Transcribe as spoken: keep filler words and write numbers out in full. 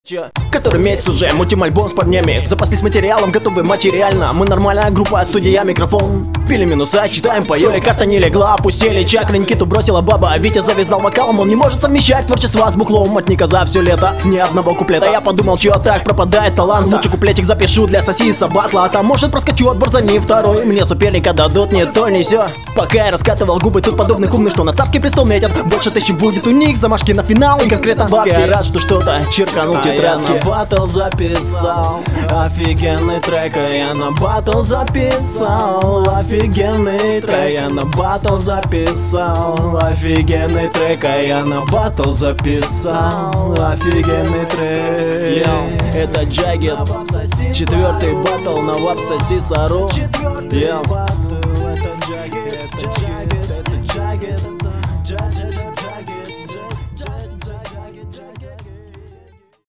Который месяц уже мутим альбом с парнями. Запаслись материалом, готовы материально. Мы нормальная группа, студия, микрофон. Пили минуса, читаем, поели, карта не легла. Опустили чакры, Никиту бросила баба. Витя завязал вокалом, он не может совмещать творчество с бухлом. От Ника за все лето ни одного куплета. Я подумал, чё так пропадает талант. Лучше куплетик запишу для сосиса батла. А там может проскочу отбор за ним второй. Мне соперника дадут не то, не сё. Пока я раскатывал губы, тут подобных умных, что на царский престол метят. Больше тысячи будет у них, замашки на финал и конкретно бабки. Я рад, что что-то черканул в тетрадке. А я на батл записал офигенный трек. А я на батл записал офигенный трек. Я на батл записал офигенный трек. А я на батл записал офигенный трек. Йоу, это Джаггет. Четвертый батл на Вапсоси Сару. Йоу.